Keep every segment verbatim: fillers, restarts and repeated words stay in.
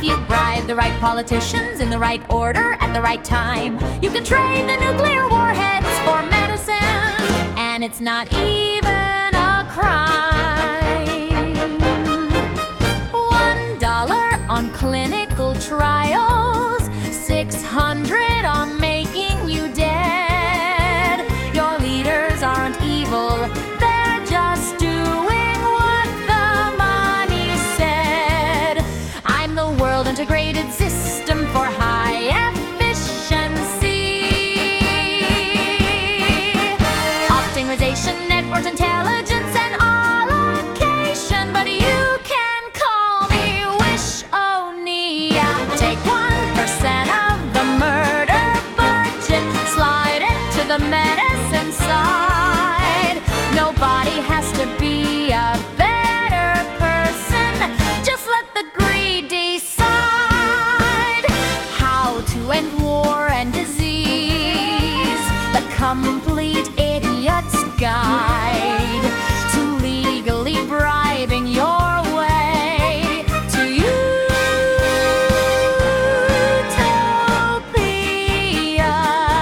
If you bribe the right politicians in the right order at the right time, you can trade the nuclear warheads for medicine, and it's not even a crime. One dollar on clinical trials, six hundred on making you dead. Your leaders aren't evil, they're just doing what the money said. I'm the world integrated system for high efficiency. Optimization, network intelligence, and allocation. But you can call me Wish-O-Nia. Take one percent of the murder budget, slide it to the medicine side. Nobody has to be a better person. Just let the greed decide how to end war and disease. The complete idiot's guide to legally bribing your way to utopia.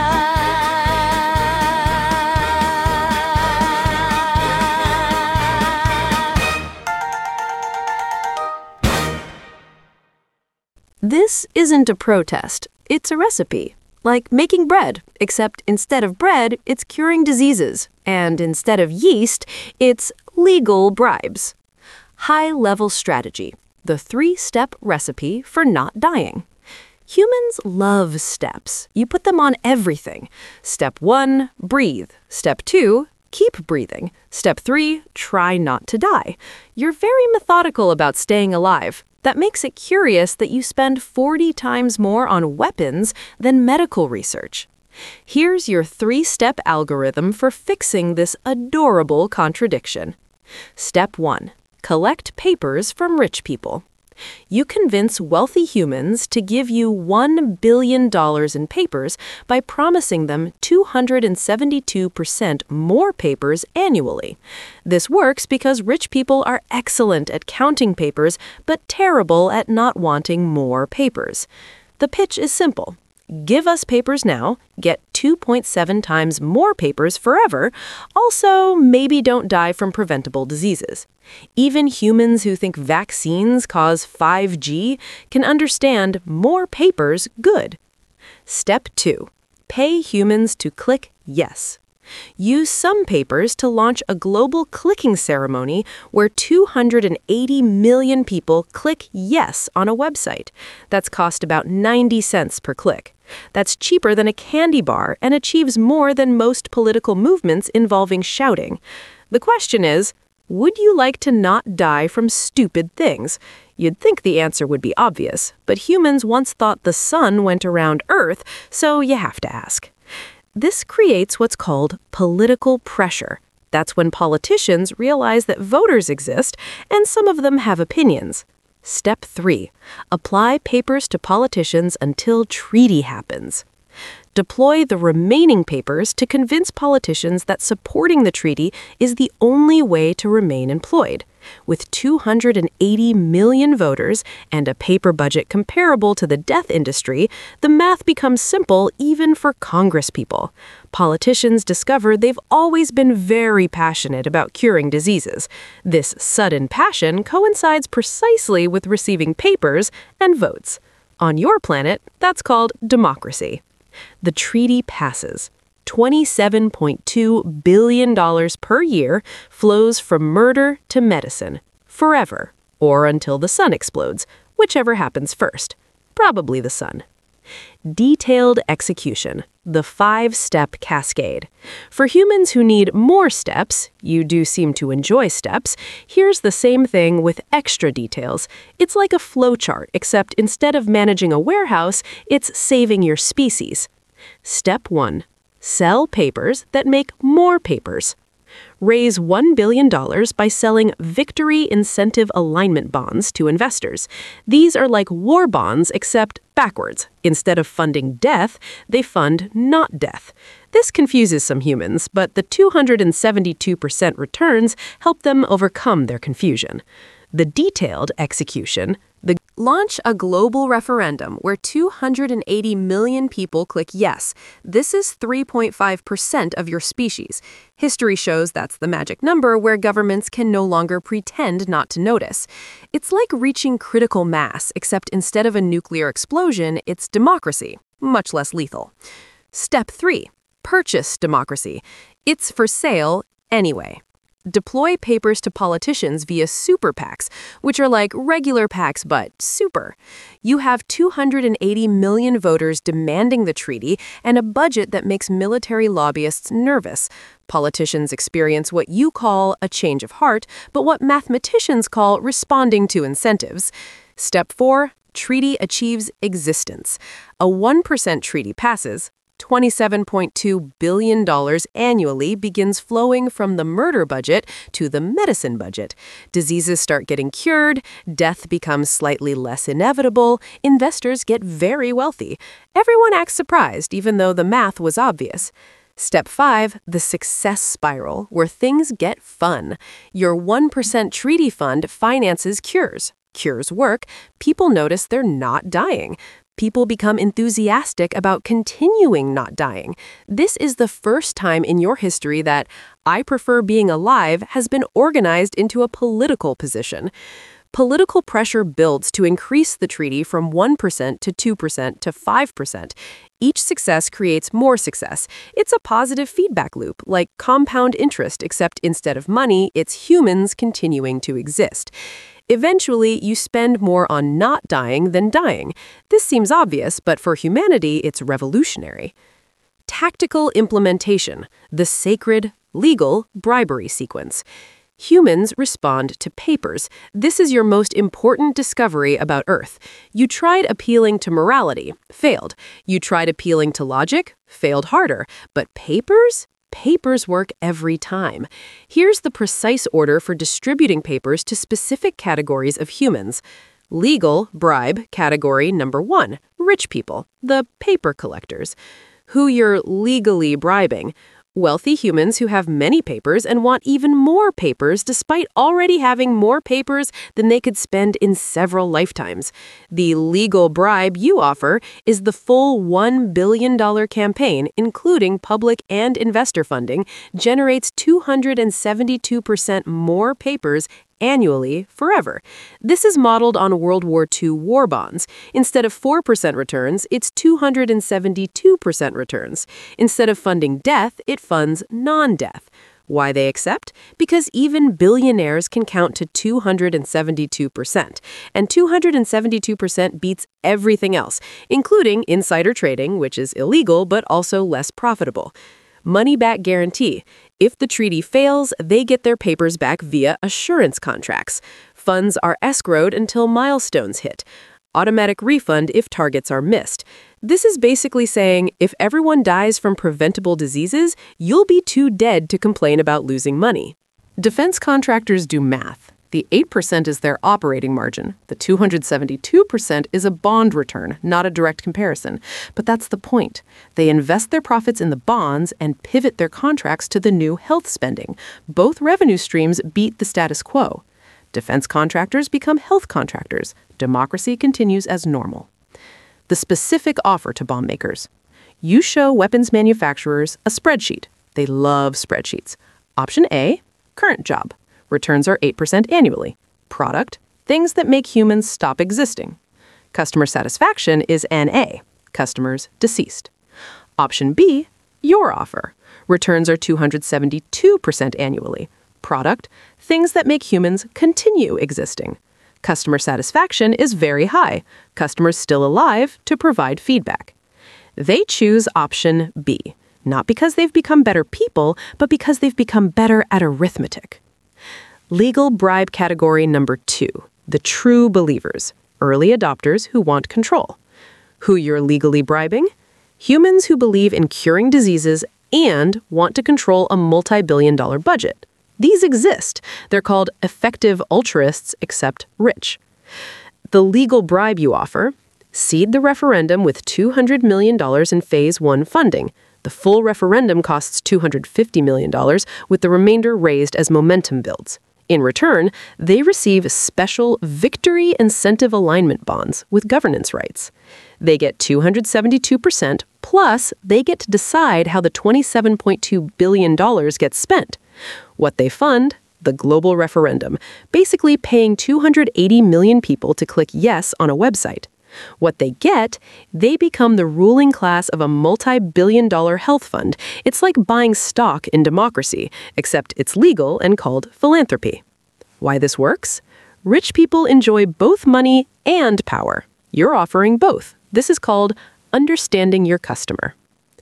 This isn't a protest, it's a recipe. Like making bread, except instead of bread, it's curing diseases, and instead of yeast, it's legal bribes. High-level strategy, the three-step recipe for not dying. Humans love steps. You put them on everything. Step one, breathe. Step two, keep breathing. Step three, try not to die. You're very methodical about staying alive. That makes it curious that you spend forty times more on weapons than medical research. Here's your three-step algorithm for fixing this adorable contradiction. Step one, collect papers from rich people. You convince wealthy humans to give you one billion dollars in papers by promising them two hundred seventy-two percent more papers annually. This works because rich people are excellent at counting papers, but terrible at not wanting more papers. The pitch is simple. Give us papers now, get two point seven times more papers forever. Also, maybe don't die from preventable diseases. Even humans who think vaccines cause five G can understand more papers good. Step two, pay humans to click yes. Use some papers to launch a global clicking ceremony where two hundred eighty million people click yes on a website. That's cost about ninety cents per click. That's cheaper than a candy bar and achieves more than most political movements involving shouting. The question is, would you like to not die from stupid things? You'd think the answer would be obvious, but humans once thought the sun went around Earth, so you have to ask. This creates what's called political pressure. That's when politicians realize that voters exist and some of them have opinions. Step three, apply papers to politicians until treaty happens. Deploy the remaining papers to convince politicians that supporting the treaty is the only way to remain employed. With two hundred eighty million voters and a paper budget comparable to the death industry, the math becomes simple even for congresspeople. Politicians discover they've always been very passionate about curing diseases. This sudden passion coincides precisely with receiving papers and votes. On your planet, that's called democracy. The treaty passes. twenty-seven point two billion dollars per year flows from murder to medicine, forever, or until the sun explodes, whichever happens first. Probably the sun. Detailed execution, the five-step cascade. For humans who need more steps, you do seem to enjoy steps, here's the same thing with extra details. It's like a flowchart, except instead of managing a warehouse, it's saving your species. Step one, sell papers that make more papers. Raise one billion dollars by selling Victory Incentive Alignment bonds to investors. These are like war bonds, except backwards. Instead of funding death, they fund not death. This confuses some humans, but the two hundred seventy-two percent returns help them overcome their confusion. The detailed execution, the Launch a global referendum where two hundred eighty million people click yes. This is three point five percent of your species. History shows that's the magic number where governments can no longer pretend not to notice. It's like reaching critical mass, except instead of a nuclear explosion, it's democracy, much less lethal. Step three, purchase democracy. It's for sale anyway. Deploy papers to politicians via super PACs, which are like regular PACs but super. You have two hundred eighty million voters demanding the treaty and a budget that makes military lobbyists nervous. Politicians experience what you call a change of heart, but what mathematicians call responding to incentives. Step four, treaty achieves existence. A one percent treaty passes. twenty-seven point two billion dollars annually begins flowing from the murder budget to the medicine budget. Diseases start getting cured, death becomes slightly less inevitable, investors get very wealthy. Everyone acts surprised, even though the math was obvious. Step five, the success spiral, where things get fun. Your one percent treaty fund finances cures. Cures work, people notice they're not dying. People become enthusiastic about continuing not dying. This is the first time in your history that I prefer being alive has been organized into a political position. Political pressure builds to increase the treaty from one percent to two percent to five percent. Each success creates more success. It's a positive feedback loop, like compound interest, except instead of money, it's humans continuing to exist. Eventually, you spend more on not dying than dying. This seems obvious, but for humanity, it's revolutionary. Tactical implementation, the sacred, legal bribery sequence. Humans respond to papers. This is your most important discovery about Earth. You tried appealing to morality, failed. You tried appealing to logic, failed harder. But papers? Papers work every time. Here's the precise order for distributing papers to specific categories of humans. Legal, bribe, category number one, rich people, the paper collectors. Who you're legally bribing? Wealthy humans who have many papers and want even more papers despite already having more papers than they could spend in several lifetimes. The legal bribe you offer is the full one billion dollars campaign, including public and investor funding, generates two hundred seventy-two percent more papers annually forever. This is modeled on World War Two war bonds. Instead of four percent returns, it's two hundred seventy-two percent returns. Instead of funding death, it funds non-death. Why they accept? Because even billionaires can count to two hundred seventy-two percent. And two hundred seventy-two percent beats everything else, including insider trading, which is illegal but also less profitable. Money-back guarantee. If the treaty fails, they get their papers back via assurance contracts. Funds are escrowed until milestones hit. Automatic refund if targets are missed. This is basically saying if everyone dies from preventable diseases, you'll be too dead to complain about losing money. Defense contractors do math. The eight percent is their operating margin. The two hundred seventy-two percent is a bond return, not a direct comparison. But that's the point. They invest their profits in the bonds and pivot their contracts to the new health spending. Both revenue streams beat the status quo. Defense contractors become health contractors. Democracy continues as normal. The specific offer to bomb makers. You show weapons manufacturers a spreadsheet. They love spreadsheets. Option A, current job. Returns are eight percent annually. Product, things that make humans stop existing. Customer satisfaction is N A, customers deceased. Option B, your offer. Returns are two hundred seventy-two percent annually. Product, things that make humans continue existing. Customer satisfaction is very high. Customers still alive to provide feedback. They choose option B, not because they've become better people, but because they've become better at arithmetic. Legal bribe category number two, the true believers, early adopters who want control. Who you're legally bribing? Humans who believe in curing diseases and want to control a multi-billion dollar budget. These exist. They're called effective altruists, except rich. The legal bribe you offer? Seed the referendum with two hundred million dollars in phase one funding. The full referendum costs two hundred fifty million dollars, with the remainder raised as momentum builds. In return, they receive special victory incentive alignment bonds with governance rights. They get two hundred seventy-two percent, plus they get to decide how the twenty-seven point two billion dollars gets spent. What they fund? The global referendum, basically paying two hundred eighty million people to click yes on a website. What they get? They become the ruling class of a multi-billion dollar health fund. It's like buying stock in democracy, except it's legal and called philanthropy. Why this works? Rich people enjoy both money and power. You're offering both. This is called understanding your customer.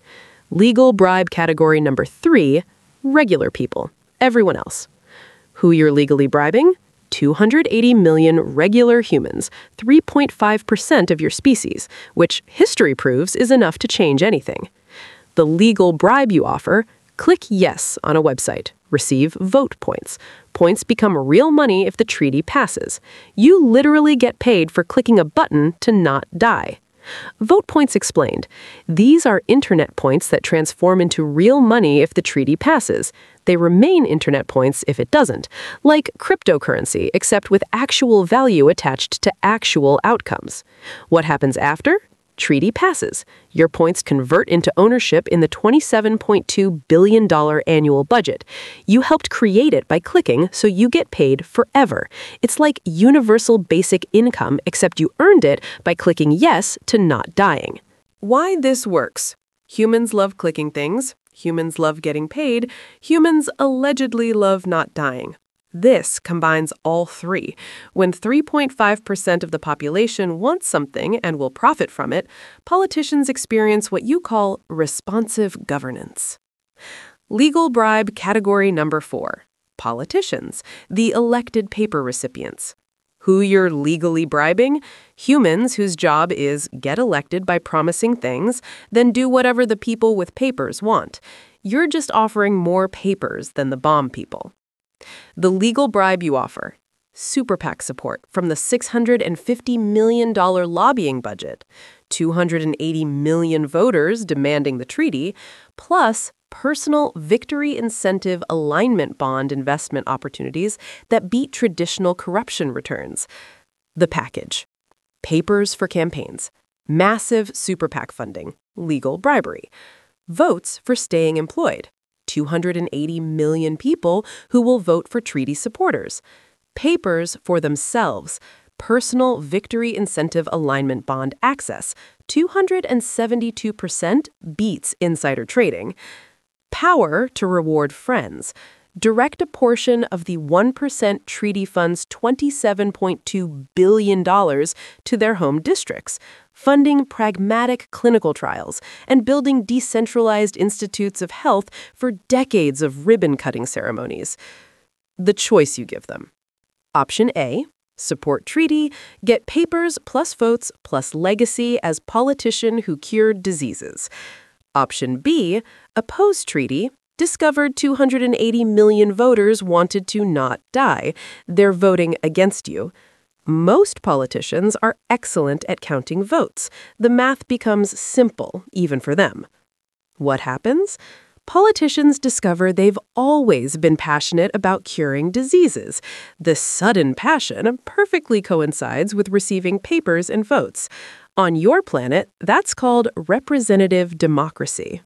Legal bribe category number three, regular people, everyone else. Who you're legally bribing? two hundred eighty million regular humans, three point five percent of your species, which history proves is enough to change anything. The legal bribe you offer? Click yes on a website. Receive vote points. Points become real money if the treaty passes. You literally get paid for clicking a button to not die. Vote points explained. These are internet points that transform into real money if the treaty passes. They remain internet points if it doesn't, like cryptocurrency, except with actual value attached to actual outcomes. What happens after? Treaty passes. Your points convert into ownership in the twenty-seven point two billion dollars annual budget. You helped create it by clicking, so you get paid forever. It's like universal basic income, except you earned it by clicking yes to not dying. Why this works? Humans love clicking things. Humans love getting paid. Humans allegedly love not dying. This combines all three. When three point five percent of the population wants something and will profit from it, politicians experience what you call responsive governance. Legal bribe category number four. Politicians, the elected paper recipients. Who you're legally bribing? Humans whose job is get elected by promising things, then do whatever the people with papers want. You're just offering more papers than the bomb people. The legal bribe you offer. Super PAC support from the six hundred fifty million dollars lobbying budget, two hundred eighty million voters demanding the treaty, plus personal victory incentive alignment bond investment opportunities that beat traditional corruption returns. The package. Papers for campaigns. Massive super PAC funding. Legal bribery. Votes for staying employed. two hundred eighty million people who will vote for treaty supporters. Papers for themselves. Personal victory incentive alignment bond access. two hundred seventy-two percent beats insider trading. Power to reward friends. Direct a portion of the one percent treaty fund's twenty-seven point two billion dollars to their home districts, funding pragmatic clinical trials and building decentralized institutes of health for decades of ribbon-cutting ceremonies. The choice you give them. Option A, support treaty, get papers plus votes plus legacy as politician who cured diseases. Option B, oppose treaty, discovered two hundred eighty million voters wanted to not die. They're voting against you. Most politicians are excellent at counting votes. The math becomes simple, even for them. What happens? Politicians discover they've always been passionate about curing diseases. This sudden passion perfectly coincides with receiving papers and votes. On your planet, that's called representative democracy.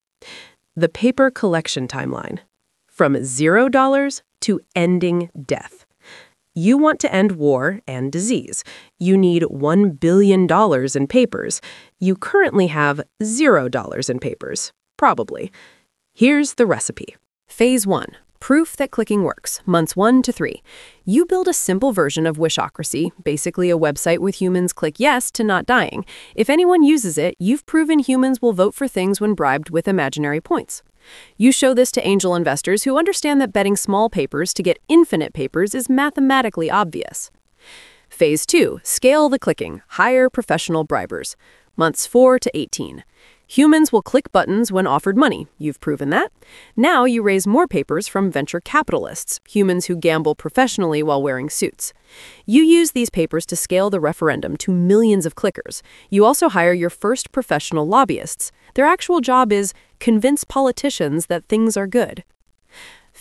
The paper collection timeline. From zero dollars to ending death. You want to end war and disease. You need one billion dollars in papers. You currently have zero dollars in papers. Probably. Here's the recipe. Phase one. Proof that clicking works. Months one to three. You build a simple version of Wishocracy, basically a website with humans click yes to not dying. If anyone uses it, you've proven humans will vote for things when bribed with imaginary points. You show this to angel investors who understand that betting small papers to get infinite papers is mathematically obvious. Phase two. Scale the clicking. Hire professional bribers. Months four to eighteen. Humans will click buttons when offered money. You've proven that. Now you raise more papers from venture capitalists, humans who gamble professionally while wearing suits. You use these papers to scale the referendum to millions of clickers. You also hire your first professional lobbyists. Their actual job is convince politicians that things are good.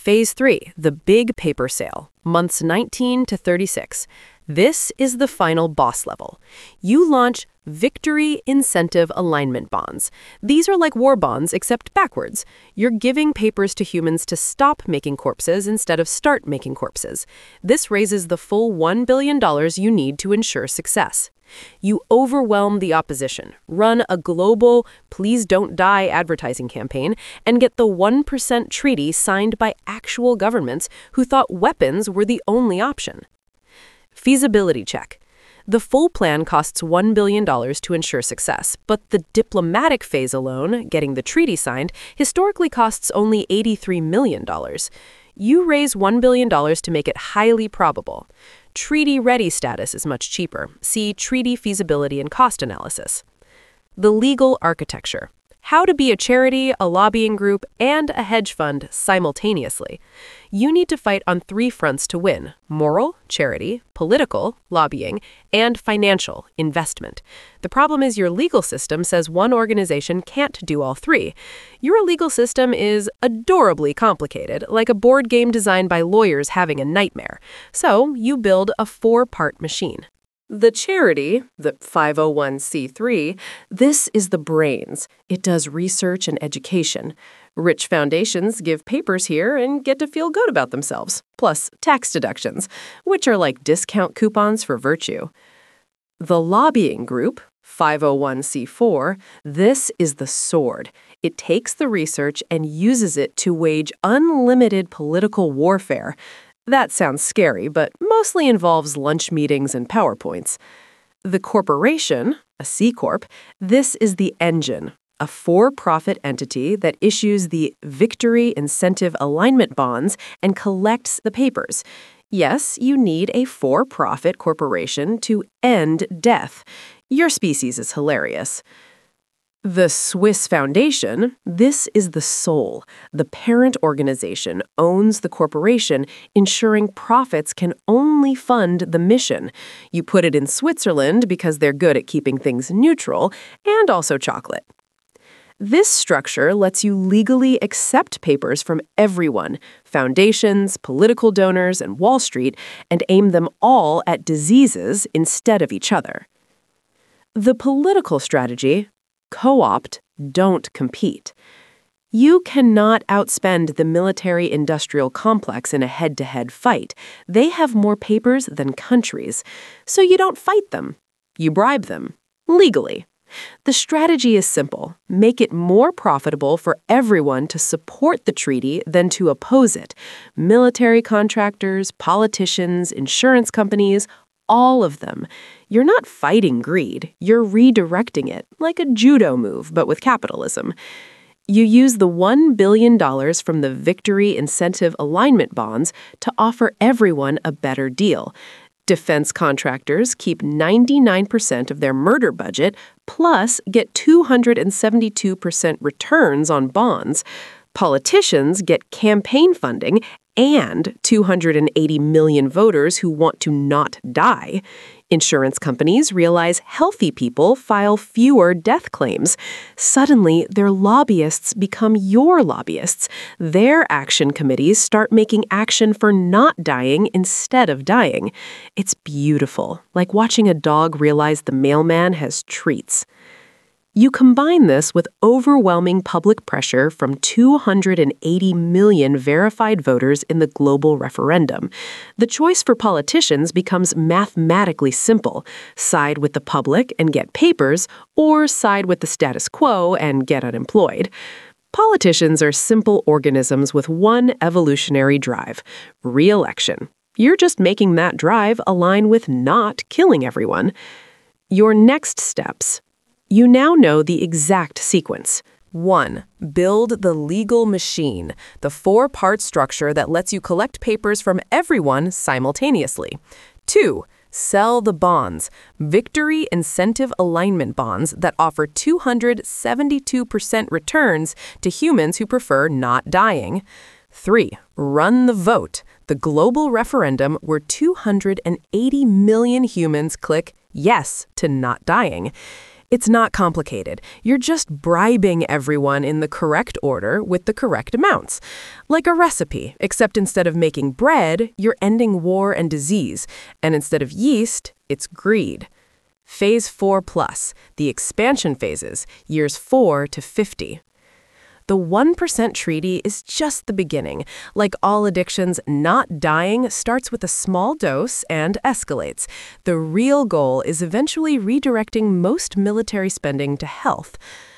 Phase three, the big paper sale, months nineteen to thirty-six. This is the final boss level. You launch Victory Incentive Alignment Bonds. These are like war bonds, except backwards. You're giving papers to humans to stop making corpses instead of start making corpses. This raises the full one billion dollars you need to ensure success. You overwhelm the opposition, run a global please don't die advertising campaign, and get the one percent treaty signed by actual governments who thought weapons were the only option. Feasibility check. The full plan costs one billion dollars to ensure success, but the diplomatic phase alone, getting the treaty signed, historically costs only eighty-three million dollars. You raise one billion dollars to make it highly probable. Treaty-ready status is much cheaper. See Treaty Feasibility and Cost Analysis. The legal architecture. How to be a charity, a lobbying group, and a hedge fund simultaneously. You need to fight on three fronts to win: moral, charity, political, lobbying, and financial, investment. The problem is your legal system says one organization can't do all three. Your legal system is adorably complicated, like a board game designed by lawyers having a nightmare. So you build a four-part machine. The charity, the five oh one c three, this is the brains. It does research and education. Rich foundations give papers here and get to feel good about themselves, plus tax deductions, which are like discount coupons for virtue. The lobbying group, five oh one c four, this is the sword. It takes the research and uses it to wage unlimited political warfare. That sounds scary, but mostly involves lunch meetings and PowerPoints. The corporation, a C Corp, this is the engine, a for-profit entity that issues the Victory Incentive Alignment Bonds and collects the papers. Yes, you need a for-profit corporation to end death. Your species is hilarious. The Swiss Foundation, this is the soul. The parent organization owns the corporation, ensuring profits can only fund the mission. You put it in Switzerland because they're good at keeping things neutral, and also chocolate. This structure lets you legally accept papers from everyone, foundations, political donors, and Wall Street, and aim them all at diseases instead of each other. The political strategy: co-opt, don't compete. You cannot outspend the military-industrial complex in a head-to-head fight. They have more papers than countries. So you don't fight them. You bribe them. Legally. The strategy is simple. Make it more profitable for everyone to support the treaty than to oppose it. Military contractors, politicians, insurance companies, all of them. You're not fighting greed. You're redirecting it, like a judo move, but with capitalism. You use the one billion dollars from the Victory Incentive Alignment Bonds to offer everyone a better deal. Defense contractors keep ninety-nine percent of their murder budget, plus get two hundred seventy-two percent returns on bonds. Politicians get campaign funding and two hundred eighty million voters who want to not die. Insurance companies realize healthy people file fewer death claims. Suddenly, their lobbyists become your lobbyists. Their action committees start making action for not dying instead of dying. It's beautiful, like watching a dog realize the mailman has treats. You combine this with overwhelming public pressure from two hundred eighty million verified voters in the global referendum. The choice for politicians becomes mathematically simple: side with the public and get papers, or side with the status quo and get unemployed. Politicians are simple organisms with one evolutionary drive: re-election. You're just making that drive align with not killing everyone. Your next steps. You now know the exact sequence. One, build the legal machine, the four-part structure that lets you collect papers from everyone simultaneously. Two, sell the bonds, Victory Incentive Alignment Bonds that offer two hundred seventy-two percent returns to humans who prefer not dying. Three, run the vote, the global referendum where two hundred eighty million humans click yes to not dying. It's not complicated. You're just bribing everyone in the correct order with the correct amounts. Like a recipe, except instead of making bread, you're ending war and disease. And instead of yeast, it's greed. Phase four plus, the expansion phases, years four to fifty. The one percent Treaty is just the beginning. Like all addictions, not dying starts with a small dose and escalates. The real goal is eventually redirecting most military spending to health.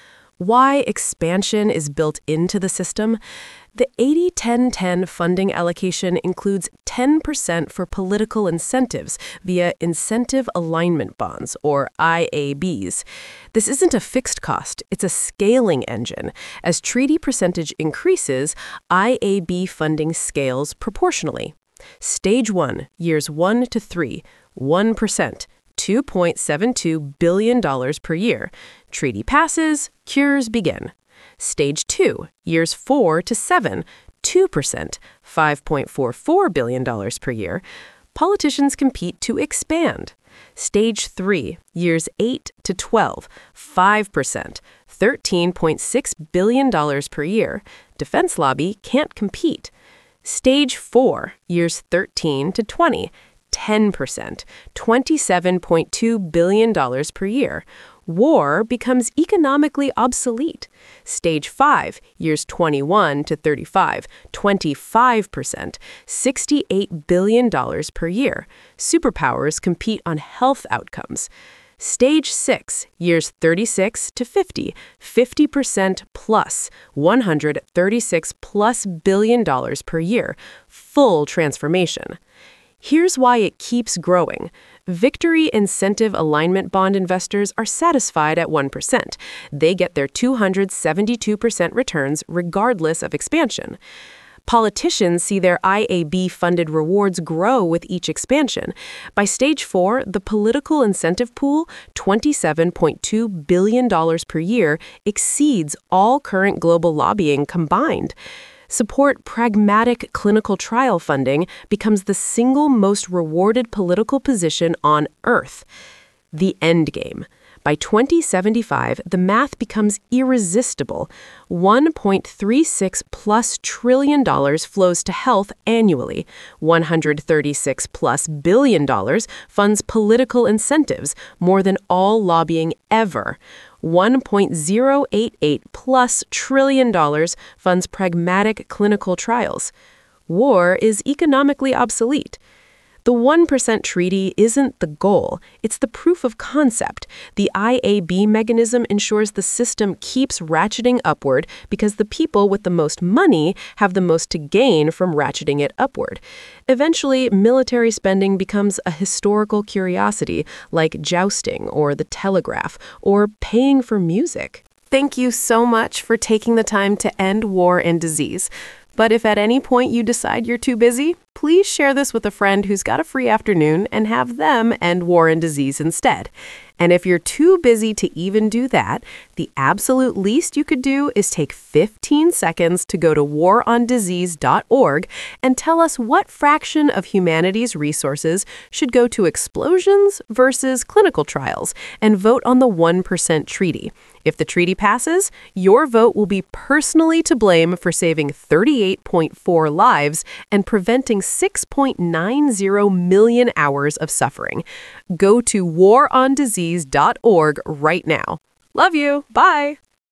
Why expansion is built into the system? The eighty ten ten funding allocation includes ten percent for political incentives via Incentive Alignment Bonds, or I A Bs. This isn't a fixed cost, it's a scaling engine. As treaty percentage increases, I A B funding scales proportionally. Stage one, years one to three, one percent. two point seven two billion dollars per year. Treaty passes, cures begin. Stage two, years four to seven, two percent, five point four four billion dollars per year. Politicians compete to expand. Stage three, years eight to twelve, five percent, thirteen point six billion dollars per year. Defense lobby can't compete. Stage four, years thirteen to twenty, ten percent, twenty-seven point two billion dollars per year. War becomes economically obsolete. Stage five, years twenty-one to thirty-five, twenty-five percent, sixty-eight billion dollars per year. Superpowers compete on health outcomes. Stage six, years thirty-six to fifty, fifty percent plus, one hundred thirty-six plus billion dollars per year. Full transformation. Here's why it keeps growing. Victory Incentive Alignment Bond investors are satisfied at one percent. They get their two hundred seventy-two percent returns regardless of expansion. Politicians see their I A B-funded rewards grow with each expansion. By stage four, the political incentive pool, twenty-seven point two billion dollars per year, exceeds all current global lobbying combined. Support pragmatic clinical trial funding becomes the single most rewarded political position on Earth. The endgame. By twenty seventy-five, the math becomes irresistible. one point three six plus trillion dollars flows to health annually. one hundred thirty-six plus billion dollars funds political incentives, more than all lobbying ever. one point zero eight eight plus trillion dollars funds pragmatic clinical trials. War is economically obsolete. The one percent treaty isn't the goal, it's the proof of concept. The I A B mechanism ensures the system keeps ratcheting upward because the people with the most money have the most to gain from ratcheting it upward. Eventually, military spending becomes a historical curiosity like jousting or the telegraph or paying for music. Thank you so much for taking the time to end war and disease. But if at any point you decide you're too busy, please share this with a friend who's got a free afternoon and have them end war and disease instead. And if you're too busy to even do that, the absolute least you could do is take fifteen seconds to go to war on disease dot org and tell us what fraction of humanity's resources should go to explosions versus clinical trials, and vote on the one percent treaty. If the treaty passes, your vote will be personally to blame for saving thirty-eight point four lives and preventing six point nine zero million hours of suffering. Go to war on disease dot org right now. Love you. Bye.